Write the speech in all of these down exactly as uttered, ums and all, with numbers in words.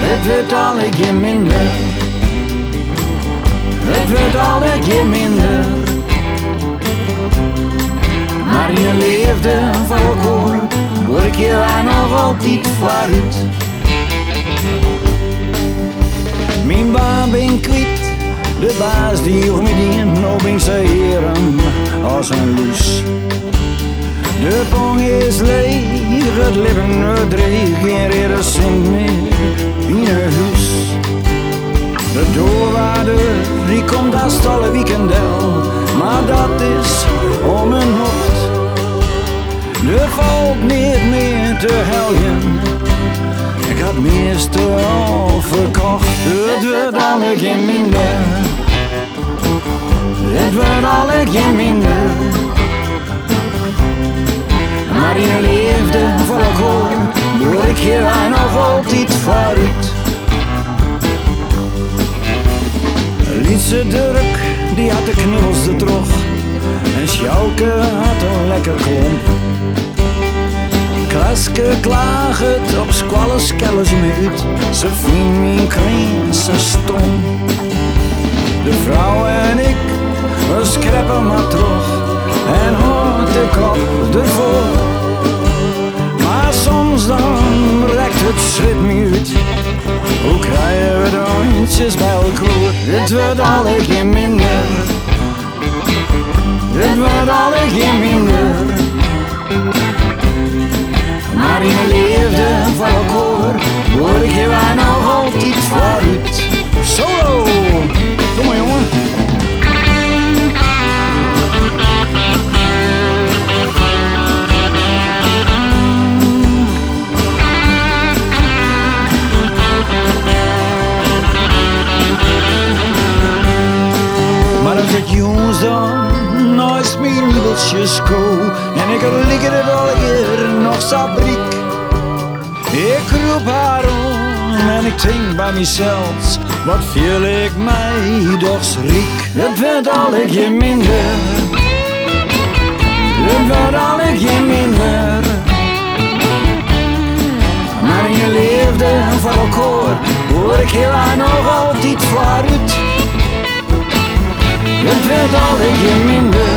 Het wordt alle keer minder. Het wordt alle keer minder. Maar je leefde van elkaar, word je daar nog altijd vooruit. Mijn baan ben kwijt, de baas die hield me die nog in zijn heren als een luus. De pong is leeg, het leven het dreig, geen reden cent meer in een huis. De doorwaarder die komt als alle weekendel, maar dat is om een nacht. Er valt niet meer te helgen, ik had meestal al verkocht. Het wordt alle keer minder, het wordt alle keer minder. Maar je leefde voor elkaar, word ik hier nog altijd vooruit. Lietse Dirk, die had de knuls de trog, en Sjouke had een lekker klomp. Klaske klaagt het op squallen skellers uit, ze ving mijn kreen, ze stom. De vrouw en ik, we skreppen maar terug, en hoort de kop ervoor. Maar soms dan rekt het schrik me uit, hoe krijgen we de hondjes bij elkaar? Het wordt alle keer minder, het wordt alle keer minder. Maar in mijn leefde van elkaar, word ik hier nog altijd vooruit. Solo! Kom maar jongen. Maar als ik jongens dan naast mijn wiebeltjes go, en ik liggen er al hier nog sabriek. Ik roep haar om en ik denk bij mezelf, wat viel ik mij toch schrik. Het wordt alle keer minder, het wordt alle keer minder. Maar in je leefde van elkaar, hoor ik heel nog altijd vooruit. Het wordt alle keer minder,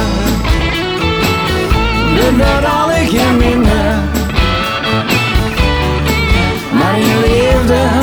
het wordt alle keer minder. Maar je leefde